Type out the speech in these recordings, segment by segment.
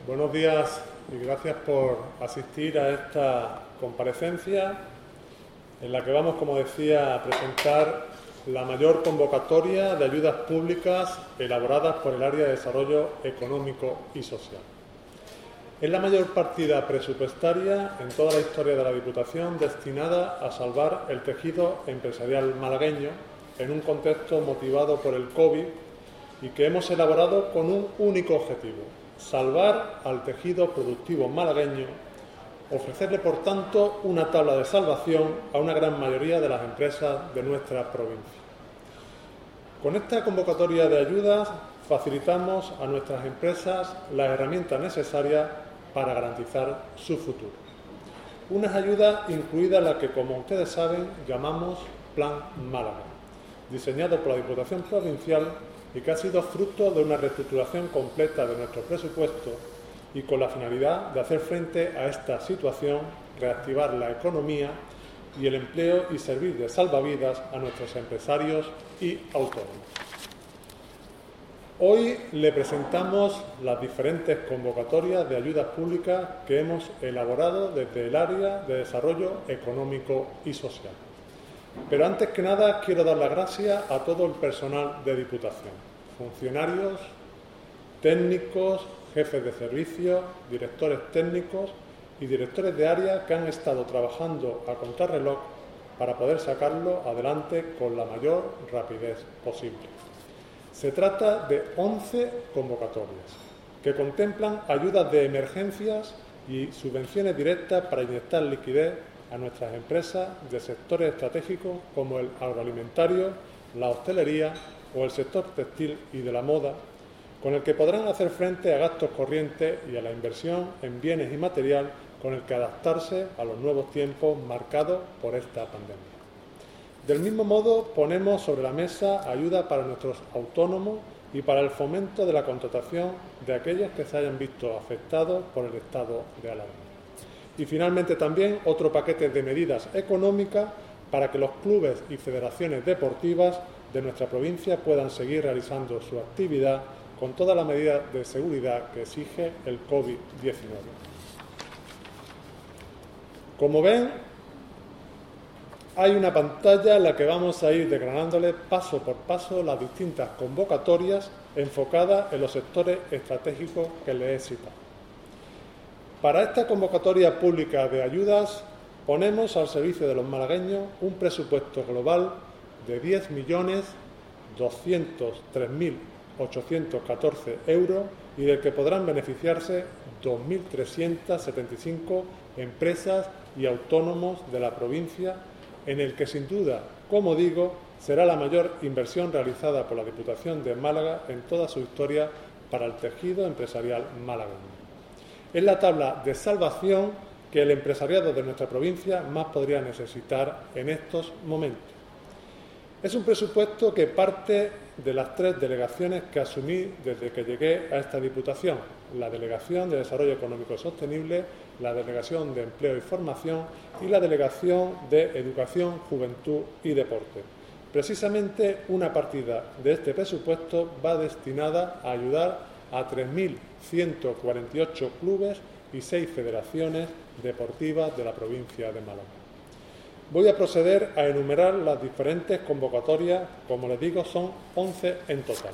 Buenos días y gracias por asistir a esta comparecencia en la que vamos, como decía, a presentar la mayor convocatoria de ayudas públicas elaboradas por el Área de Desarrollo Económico y Social. Es la mayor partida presupuestaria en toda la historia de la Diputación destinada a salvar el tejido empresarial malagueño en un contexto motivado por el COVID y que hemos elaborado con un único objetivo: salvar al tejido productivo malagueño, ofrecerle, por tanto, una tabla de salvación a una gran mayoría de las empresas de nuestra provincia. Con esta convocatoria de ayudas facilitamos a nuestras empresas las herramientas necesarias para garantizar su futuro. Unas ayudas incluidas la que, como ustedes saben, llamamos Plan Málaga, diseñado por la Diputación Provincial y que ha sido fruto de una reestructuración completa de nuestro presupuesto y con la finalidad de hacer frente a esta situación, reactivar la economía y el empleo y servir de salvavidas a nuestros empresarios y autónomos. Hoy le presentamos las diferentes convocatorias de ayudas públicas que hemos elaborado desde el Área de Desarrollo Económico y Social. Pero antes que nada quiero dar las gracias a todo el personal de Diputación, funcionarios, técnicos, jefes de servicio, directores técnicos y directores de área que han estado trabajando a contrarreloj para poder sacarlo adelante con la mayor rapidez posible. Se trata de 11 convocatorias que contemplan ayudas de emergencias y subvenciones directas para inyectar liquidez a nuestras empresas de sectores estratégicos como el agroalimentario, la hostelería o el sector textil y de la moda, con el que podrán hacer frente a gastos corrientes y a la inversión en bienes y material con el que adaptarse a los nuevos tiempos marcados por esta pandemia. Del mismo modo, ponemos sobre la mesa ayuda para nuestros autónomos y para el fomento de la contratación de aquellos que se hayan visto afectados por el estado de alarma. Y finalmente también otro paquete de medidas económicas para que los clubes y federaciones deportivas de nuestra provincia puedan seguir realizando su actividad con todas las medidas de seguridad que exige el COVID-19. Como ven, hay una pantalla en la que vamos a ir desgranándoles paso por paso las distintas convocatorias enfocadas en los sectores estratégicos que les he citado. Para esta convocatoria pública de ayudas ponemos al servicio de los malagueños un presupuesto global de 10.203.814 euros y del que podrán beneficiarse 2.375 empresas y autónomos de la provincia, en el que sin duda, como digo, será la mayor inversión realizada por la Diputación de Málaga en toda su historia para el tejido empresarial malagueño. Es la tabla de salvación que el empresariado de nuestra provincia más podría necesitar en estos momentos. Es un presupuesto que parte de las 3 delegaciones que asumí desde que llegué a esta Diputación: la Delegación de Desarrollo Económico Sostenible, la Delegación de Empleo y Formación y la Delegación de Educación, Juventud y Deporte. Precisamente una partida de este presupuesto va destinada a ayudar a 3.148 clubes y 6 federaciones deportivas de la provincia de Málaga. Voy a proceder a enumerar las diferentes convocatorias, como les digo, son 11 en total.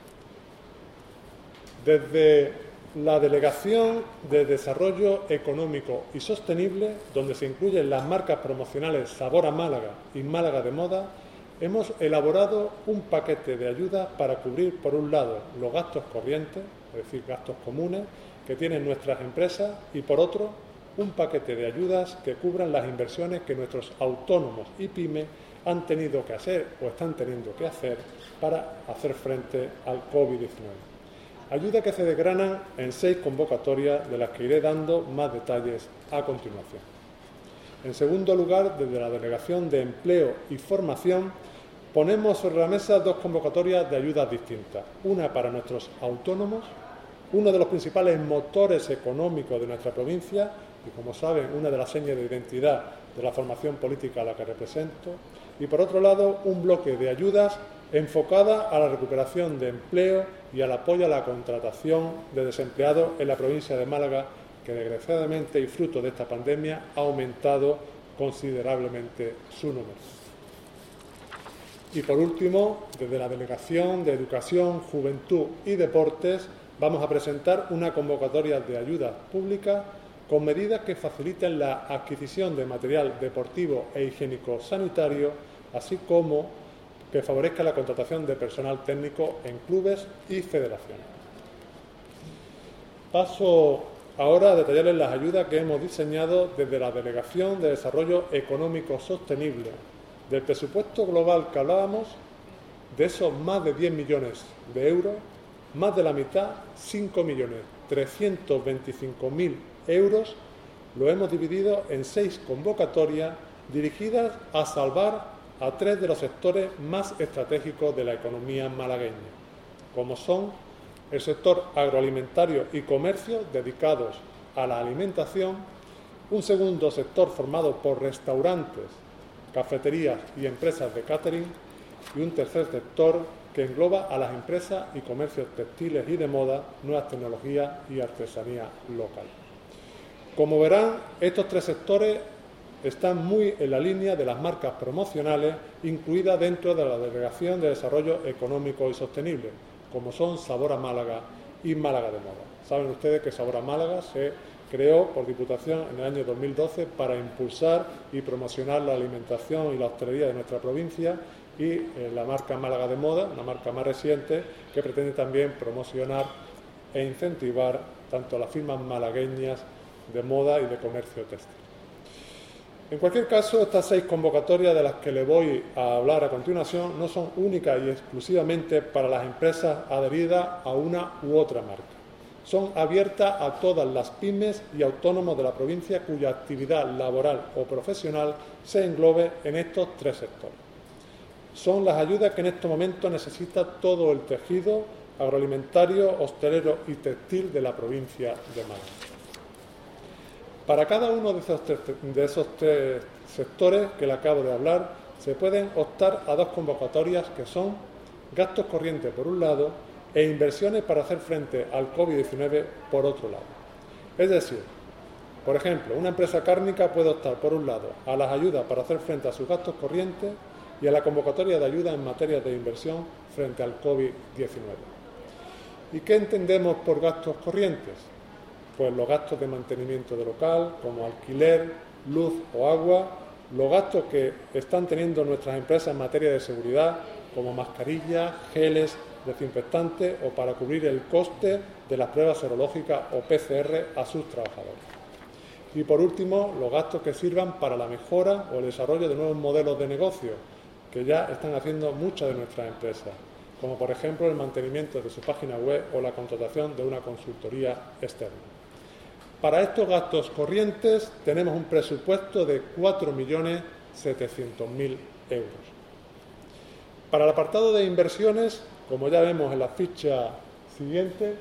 Desde la Delegación de Desarrollo Económico y Sostenible, donde se incluyen las marcas promocionales Sabor a Málaga y Málaga de Moda, hemos elaborado un paquete de ayudas para cubrir, por un lado, los gastos corrientes, es decir, gastos comunes que tienen nuestras empresas, y por otro, un paquete de ayudas que cubran las inversiones que nuestros autónomos y pymes han tenido que hacer o están teniendo que hacer para hacer frente al COVID-19. Ayudas que se desgranan en 6 convocatorias, de las que iré dando más detalles a continuación. En segundo lugar, desde la Delegación de Empleo y Formación, ponemos sobre la mesa 2 convocatorias de ayudas distintas. Una para nuestros autónomos, uno de los principales motores económicos de nuestra provincia y, como saben, una de las señas de identidad de la formación política a la que represento. Y, por otro lado, un bloque de ayudas enfocada a la recuperación de empleo y al apoyo a la contratación de desempleados en la provincia de Málaga, que desgraciadamente y fruto de esta pandemia ha aumentado considerablemente su número. Y por último, desde la Delegación de Educación, Juventud y Deportes vamos a presentar una convocatoria de ayudas públicas con medidas que faciliten la adquisición de material deportivo e higiénico sanitario, así como que favorezca la contratación de personal técnico en clubes y federaciones. Paso ahora a detallarles las ayudas que hemos diseñado desde la Delegación de Desarrollo Económico Sostenible. Del presupuesto global que hablábamos, de esos más de 10 millones de euros, más de la mitad, 5.325.000 euros, lo hemos dividido en 6 convocatorias dirigidas a salvar a 3 de los sectores más estratégicos de la economía malagueña, como son el sector agroalimentario y comercio dedicados a la alimentación, un segundo sector formado por restaurantes, cafeterías y empresas de catering, y un tercer sector que engloba a las empresas y comercios textiles y de moda, nuevas tecnologías y artesanía local. Como verán, estos 3 sectores están muy en la línea de las marcas promocionales incluidas dentro de la Delegación de Desarrollo Económico y Sostenible, como son Sabor a Málaga y Málaga de Moda. Saben ustedes que Sabor a Málaga se creó por Diputación en el año 2012 para impulsar y promocionar la alimentación y la hostelería de nuestra provincia, y la marca Málaga de Moda, una marca más reciente, que pretende también promocionar e incentivar tanto a las firmas malagueñas de moda y de comercio textil. En cualquier caso, estas 6 convocatorias de las que le voy a hablar a continuación no son únicas y exclusivamente para las empresas adheridas a una u otra marca. Son abiertas a todas las pymes y autónomos de la provincia cuya actividad laboral o profesional se englobe en estos 3 sectores. Son las ayudas que en estos momentos necesita todo el tejido agroalimentario, hostelero y textil de la provincia de Málaga. Para cada uno de esos tres sectores que le acabo de hablar, se pueden optar a 2 convocatorias que son gastos corrientes por un lado e inversiones para hacer frente al COVID-19 por otro lado. Es decir, por ejemplo, una empresa cárnica puede optar por un lado a las ayudas para hacer frente a sus gastos corrientes y a la convocatoria de ayuda en materia de inversión frente al COVID-19. ¿Y qué entendemos por gastos corrientes? Pues los gastos de mantenimiento de local, como alquiler, luz o agua, los gastos que están teniendo nuestras empresas en materia de seguridad, como mascarillas, geles, desinfectantes, o para cubrir el coste de las pruebas serológicas o PCR a sus trabajadores. Y por último, los gastos que sirvan para la mejora o el desarrollo de nuevos modelos de negocio, que ya están haciendo muchas de nuestras empresas, como por ejemplo el mantenimiento de su página web o la contratación de una consultoría externa. Para estos gastos corrientes tenemos un presupuesto de 4.700.000 euros. Para el apartado de inversiones, como ya vemos en la ficha siguiente,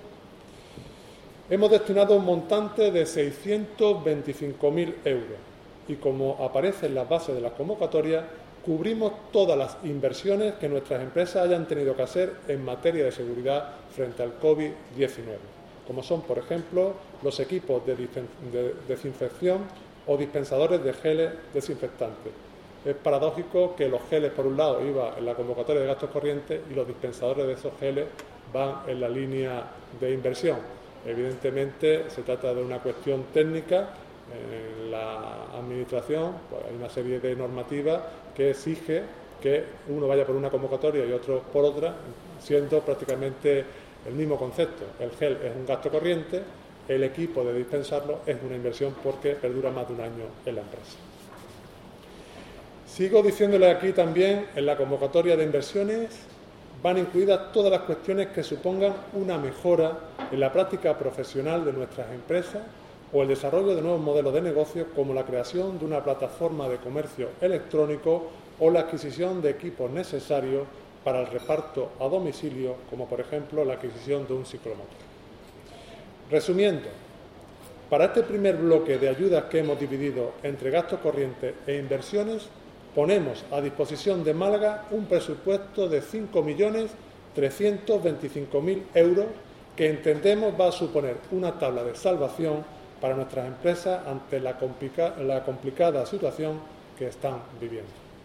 hemos destinado un montante de 625.000 euros y, como aparece en las bases de la convocatoria, cubrimos todas las inversiones que nuestras empresas hayan tenido que hacer en materia de seguridad frente al COVID-19, como son, por ejemplo, los equipos de desinfección o dispensadores de geles desinfectantes. Es paradójico que los geles, por un lado, iban en la convocatoria de gastos corrientes y los dispensadores de esos geles van en la línea de inversión. Evidentemente, se trata de una cuestión técnica. En la Administración pues, hay una serie de normativas que exige que uno vaya por una convocatoria y otro por otra, siendo prácticamente el mismo concepto. El gel es un gasto corriente, el equipo de dispensarlo es una inversión porque perdura más de un año en la empresa. Sigo diciéndole aquí también, en la convocatoria de inversiones van incluidas todas las cuestiones que supongan una mejora en la práctica profesional de nuestras empresas o el desarrollo de nuevos modelos de negocio, como la creación de una plataforma de comercio electrónico o la adquisición de equipos necesarios para el reparto a domicilio, como por ejemplo la adquisición de un ciclomotor. Resumiendo, para este primer bloque de ayudas que hemos dividido entre gastos corrientes e inversiones, ponemos a disposición de Málaga un presupuesto de 5.325.000 euros que entendemos va a suponer una tabla de salvación para nuestras empresas ante la complicada situación que están viviendo.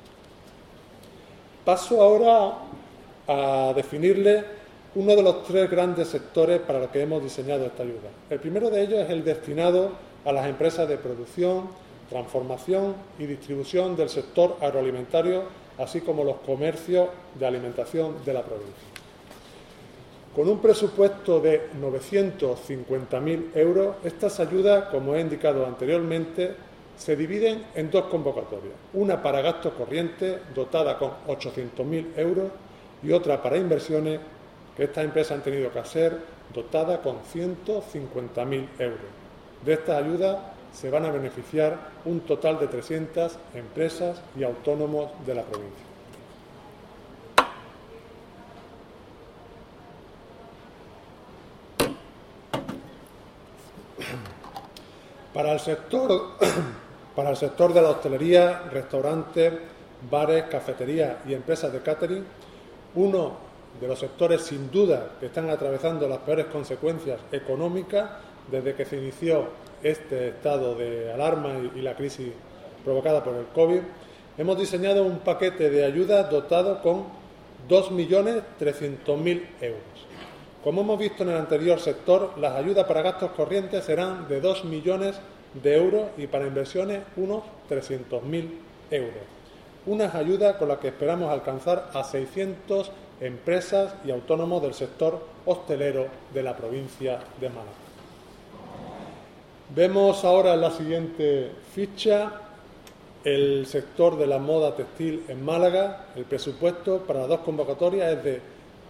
Paso ahora a definirle uno de los tres grandes sectores para los que hemos diseñado esta ayuda. El primero de ellos es el destinado a las empresas de producción, transformación y distribución del sector agroalimentario, así como los comercios de alimentación de la provincia. Con un presupuesto de 950.000 euros, estas ayudas, como he indicado anteriormente, se dividen en dos convocatorias, una para gastos corrientes dotada con 800.000 euros y otra para inversiones que estas empresas han tenido que hacer dotada con 150.000 euros. De estas ayudas se van a beneficiar un total de 300 empresas y autónomos de la provincia. Para el sector de la hostelería, restaurantes, bares, cafeterías y empresas de catering, uno de los sectores sin duda que están atravesando las peores consecuencias económicas desde que se inició este estado de alarma y la crisis provocada por el COVID, hemos diseñado un paquete de ayudas dotado con 2.300.000 euros. Como hemos visto en el anterior sector, las ayudas para gastos corrientes serán de 2 millones de euros y para inversiones unos 300.000 euros. Unas ayudas con las que esperamos alcanzar a 600 empresas y autónomos del sector hostelero de la provincia de Málaga. Vemos ahora en la siguiente ficha el sector de la moda textil en Málaga. El presupuesto para las dos convocatorias es de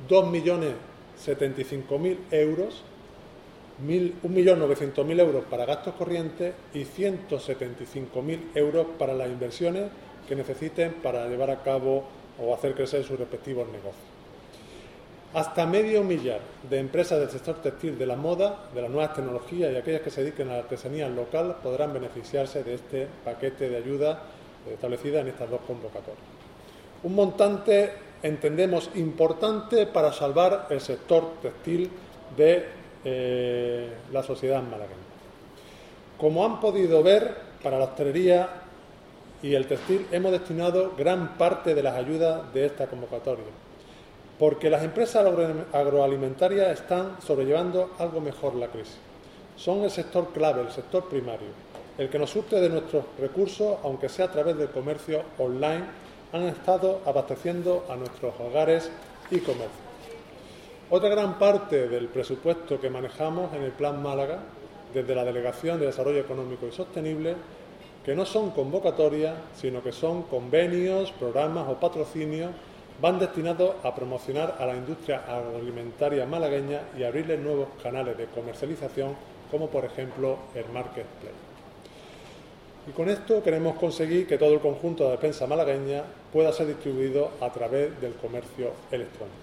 2.075.000 euros, 1.900.000 euros para gastos corrientes y 175.000 euros para las inversiones que necesiten para llevar a cabo o hacer crecer sus respectivos negocios. Hasta medio millar de empresas del sector textil de la moda, de las nuevas tecnologías y aquellas que se dediquen a la artesanía local podrán beneficiarse de este paquete de ayuda establecida en estas dos convocatorias. Un montante, entendemos, importante para salvar el sector textil de la sociedad malagueña. Como han podido ver, para la hostelería y el textil hemos destinado gran parte de las ayudas de esta convocatoria, porque las empresas agroalimentarias están sobrellevando algo mejor la crisis. Son el sector clave, el sector primario, el que nos surte de nuestros recursos, aunque sea a través del comercio online, han estado abasteciendo a nuestros hogares y comercios. Otra gran parte del presupuesto que manejamos en el Plan Málaga, desde la Delegación de Desarrollo Económico y Sostenible, que no son convocatorias, sino que son convenios, programas o patrocinios, van destinados a promocionar a la industria agroalimentaria malagueña y abrirle nuevos canales de comercialización, como por ejemplo el Marketplace. Y con esto queremos conseguir que todo el conjunto de la prensa malagueña pueda ser distribuido a través del comercio electrónico.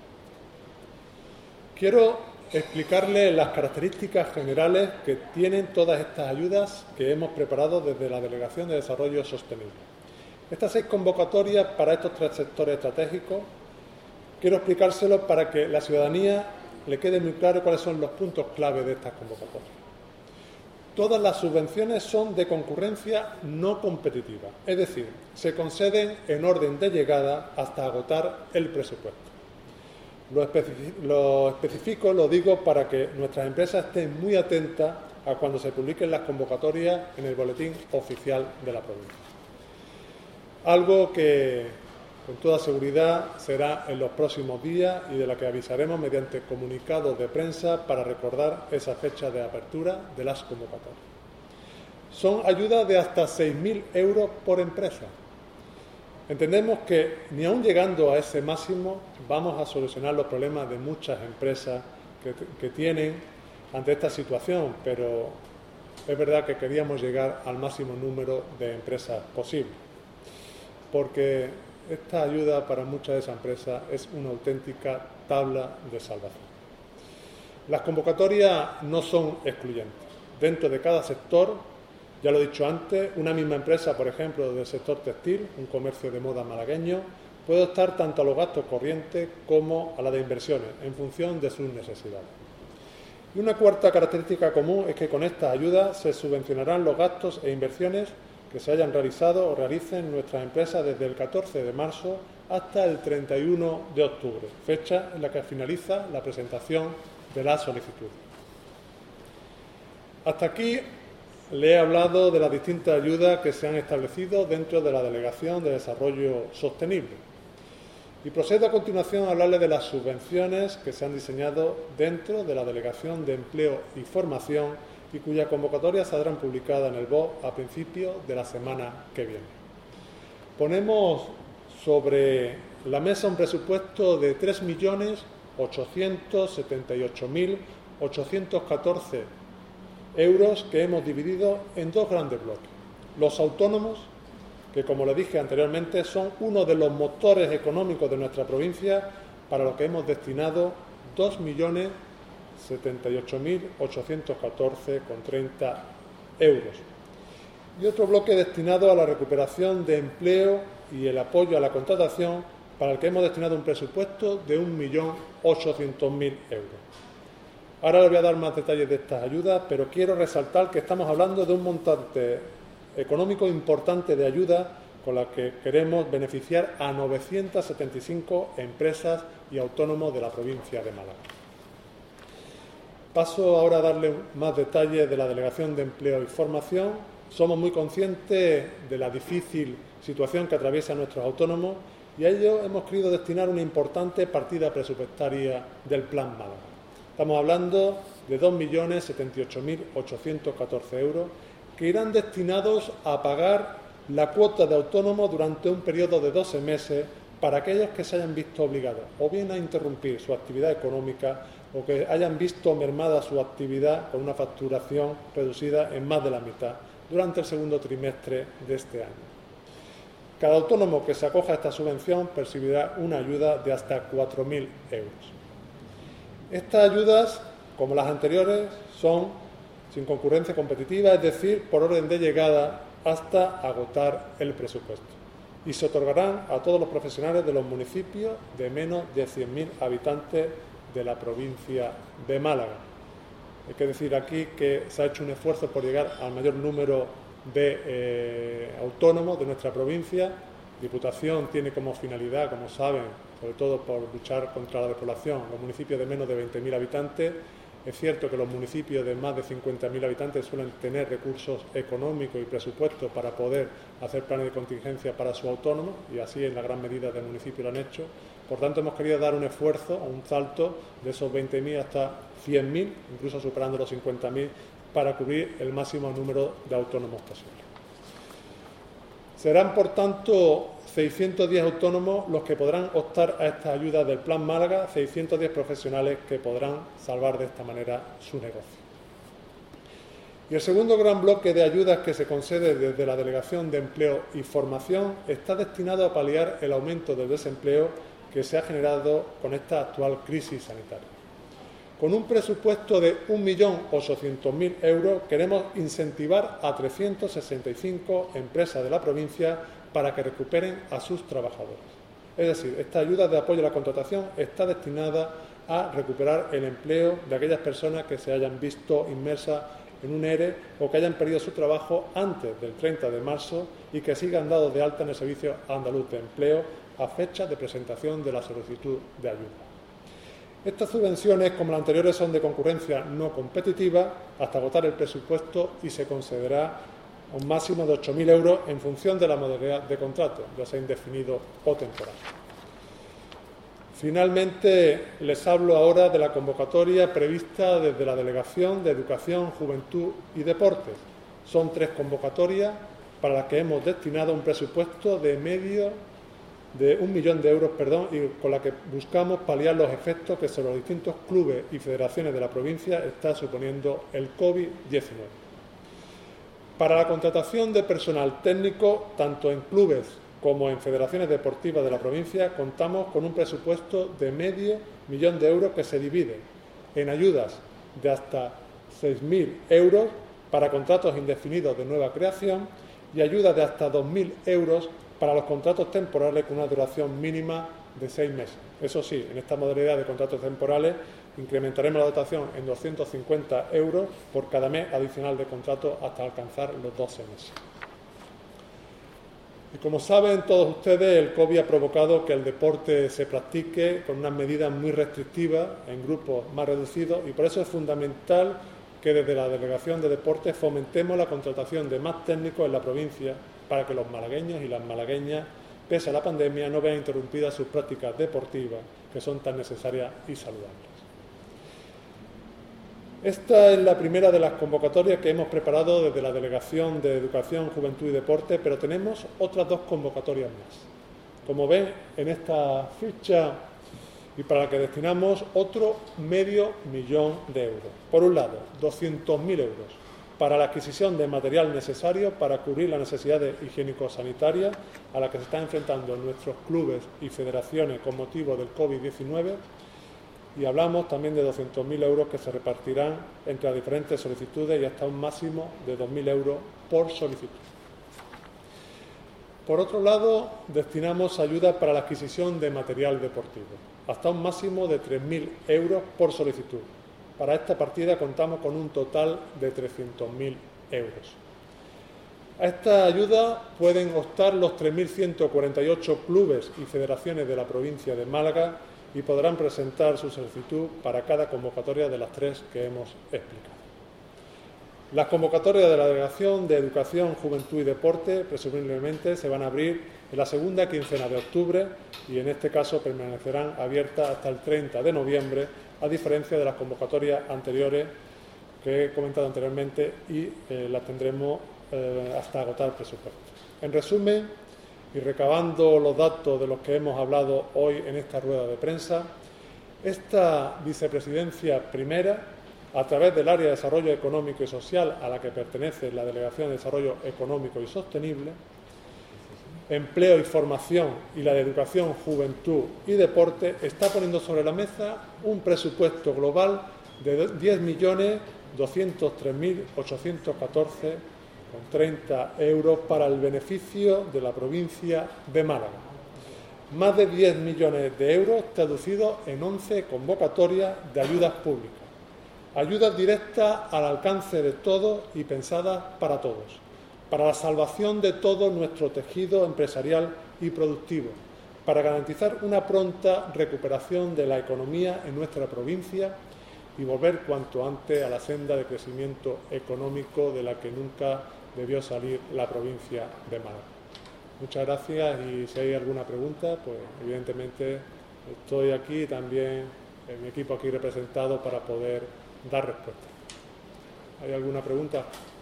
Quiero explicarles las características generales que tienen todas estas ayudas que hemos preparado desde la Delegación de Desarrollo Sostenible. Estas 6 convocatorias para estos 3 sectores estratégicos, quiero explicárselos para que la ciudadanía le quede muy claro cuáles son los puntos clave de estas convocatorias. Todas las subvenciones son de concurrencia no competitiva, es decir, se conceden en orden de llegada hasta agotar el presupuesto. Lo especifico, lo digo para que nuestras empresas estén muy atentas a cuando se publiquen las convocatorias en el boletín oficial de la provincia. Algo que con toda seguridad será en los próximos días y de la que avisaremos mediante comunicados de prensa para recordar esa fecha de apertura de las convocatorias. Son ayudas de hasta 6.000 euros por empresa. Entendemos que ni aun llegando a ese máximo vamos a solucionar los problemas de muchas empresas que tienen ante esta situación, pero es verdad que queríamos llegar al máximo número de empresas posible, porque esta ayuda para muchas de esas empresas es una auténtica tabla de salvación. Las convocatorias no son excluyentes. Dentro de cada sector Ya lo he dicho antes, una misma empresa, por ejemplo, del sector textil, un comercio de moda malagueño, puede optar tanto a los gastos corrientes como a la de inversiones, en función de sus necesidades. Y una cuarta característica común es que con estas ayudas se subvencionarán los gastos e inversiones que se hayan realizado o realicen nuestras empresas desde el 14 de marzo hasta el 31 de octubre, fecha en la que finaliza la presentación de la solicitud. Hasta aquí le he hablado de las distintas ayudas que se han establecido dentro de la Delegación de Desarrollo Sostenible. Y procedo a continuación a hablarle de las subvenciones que se han diseñado dentro de la Delegación de Empleo y Formación y cuya convocatoria saldrán publicada en el BOE a principios de la semana que viene. Ponemos sobre la mesa un presupuesto de 3.878.814 euros que hemos dividido en dos grandes bloques. Los autónomos, que como le dije anteriormente son uno de los motores económicos de nuestra provincia, para lo que hemos destinado 2.078.814,30 euros. Y otro bloque destinado a la recuperación de empleo y el apoyo a la contratación, para el que hemos destinado un presupuesto de 1.800.000 euros. Ahora les voy a dar más detalles de estas ayudas, pero quiero resaltar que estamos hablando de un montante económico importante de ayuda con la que queremos beneficiar a 975 empresas y autónomos de la provincia de Málaga. Paso ahora a darle más detalles de la Delegación de Empleo y Formación. Somos muy conscientes de la difícil situación que atraviesan nuestros autónomos y a ello hemos querido destinar una importante partida presupuestaria del Plan Málaga. Estamos hablando de 2.078.814 euros que irán destinados a pagar la cuota de autónomos durante un periodo de 12 meses para aquellos que se hayan visto obligados o bien a interrumpir su actividad económica o que hayan visto mermada su actividad con una facturación reducida en más de la mitad durante el segundo trimestre de este año. Cada autónomo que se acoja a esta subvención percibirá una ayuda de hasta 4.000 euros. Estas ayudas, como las anteriores, son sin concurrencia competitiva, es decir, por orden de llegada hasta agotar el presupuesto. Y se otorgarán a todos los profesionales de los municipios de menos de 100.000 habitantes de la provincia de Málaga. Hay que decir aquí que se ha hecho un esfuerzo por llegar al mayor número de autónomos de nuestra provincia. Diputación tiene como finalidad, como saben, sobre todo por luchar contra la despoblación, los municipios de menos de 20.000 habitantes. Es cierto que los municipios de más de 50.000 habitantes suelen tener recursos económicos y presupuestos para poder hacer planes de contingencia para sus autónomos y así en la gran medida del municipio lo han hecho. Por tanto, hemos querido dar un esfuerzo, un salto de esos 20.000 hasta 100.000, incluso superando los 50.000, para cubrir el máximo número de autónomos posible. Serán, por tanto, 610 autónomos los que podrán optar a estas ayudas del Plan Málaga, 610 profesionales que podrán salvar de esta manera su negocio. Y el segundo gran bloque de ayudas que se concede desde la Delegación de Empleo y Formación está destinado a paliar el aumento del desempleo que se ha generado con esta actual crisis sanitaria. Con un presupuesto de 1.800.000 euros queremos incentivar a 365 empresas de la provincia para que recuperen a sus trabajadores. Es decir, esta ayuda de apoyo a la contratación está destinada a recuperar el empleo de aquellas personas que se hayan visto inmersas en un ERE o que hayan perdido su trabajo antes del 30 de marzo y que sigan dados de alta en el Servicio Andaluz de Empleo a fecha de presentación de la solicitud de ayuda. Estas subvenciones, como las anteriores, son de concurrencia no competitiva hasta agotar el presupuesto y se concederá un máximo de 8.000 euros en función de la modalidad de contrato, ya sea indefinido o temporal. Finalmente, les hablo ahora de la convocatoria prevista desde la Delegación de Educación, Juventud y Deportes. Son 3 convocatorias para las que hemos destinado un presupuesto de 1.000.000 de euros, y con la que buscamos paliar los efectos que sobre los distintos clubes y federaciones de la provincia está suponiendo el COVID-19. Para la contratación de personal técnico, tanto en clubes como en federaciones deportivas de la provincia, contamos con un presupuesto de 500.000 de euros que se divide en ayudas de hasta 6.000 euros para contratos indefinidos de nueva creación y ayudas de hasta 2.000 euros para los contratos temporales con una duración mínima de 6 meses. Eso sí, en esta modalidad de contratos temporales incrementaremos la dotación en 250 euros por cada mes adicional de contrato hasta alcanzar los 12 meses. Y como saben todos ustedes, el COVID ha provocado que el deporte se practique con unas medidas muy restrictivas en grupos más reducidos y por eso es fundamental que desde la Delegación de Deportes fomentemos la contratación de más técnicos en la provincia para que los malagueños y las malagueñas, pese a la pandemia, no vean interrumpidas sus prácticas deportivas que son tan necesarias y saludables. Esta es la primera de las convocatorias que hemos preparado desde la Delegación de Educación, Juventud y Deporte, pero tenemos otras 2 convocatorias más. Como ven en esta ficha, y para la que destinamos otro $500.000 de euros. Por un lado, 200.000 euros para la adquisición de material necesario para cubrir las necesidades higiénico-sanitarias a las que se están enfrentando nuestros clubes y federaciones con motivo del COVID-19. Y hablamos también de 200.000 euros que se repartirán entre las diferentes solicitudes y hasta un máximo de 2.000 euros por solicitud. Por otro lado, destinamos ayudas para la adquisición de material deportivo, hasta un máximo de 3.000 euros por solicitud. Para esta partida contamos con un total de 300.000 euros. A esta ayuda pueden optar los 3.148 clubes y federaciones de la provincia de Málaga y podrán presentar su solicitud para cada convocatoria de las 3 que hemos explicado. Las convocatorias de la Delegación de Educación, Juventud y Deporte presumiblemente se van a abrir en la segunda quincena de octubre y en este caso permanecerán abiertas hasta el 30 de noviembre, a diferencia de las convocatorias anteriores que he comentado anteriormente y las tendremos hasta agotar el presupuesto. En resumen, y recabando los datos de los que hemos hablado hoy en esta rueda de prensa, esta vicepresidencia primera, a través del área de desarrollo económico y social a la que pertenece la Delegación de Desarrollo Económico y Sostenible, Empleo y Formación y la de Educación, Juventud y Deporte, está poniendo sobre la mesa un presupuesto global de 10.203.814,30 euros para el beneficio de la provincia de Málaga. Más de 10 millones de euros traducidos en 11 convocatorias de ayudas públicas. Ayudas directas al alcance de todos y pensadas para todos, para la salvación de todo nuestro tejido empresarial y productivo, para garantizar una pronta recuperación de la economía en nuestra provincia y volver cuanto antes a la senda de crecimiento económico de la que nunca debió salir la provincia de Málaga. Muchas gracias y si hay alguna pregunta, pues evidentemente estoy aquí también, mi equipo aquí representado para poder dar respuesta. ¿Hay alguna pregunta?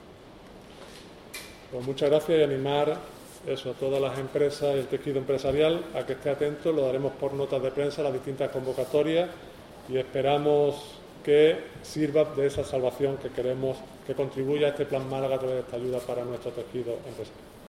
Pues muchas gracias y animar a todas las empresas y el tejido empresarial a que esté atento. Lo daremos por notas de prensa las distintas convocatorias y esperamos que sirva de esa salvación que queremos que contribuya a este Plan Málaga a través de esta ayuda para nuestro tejido empresarial.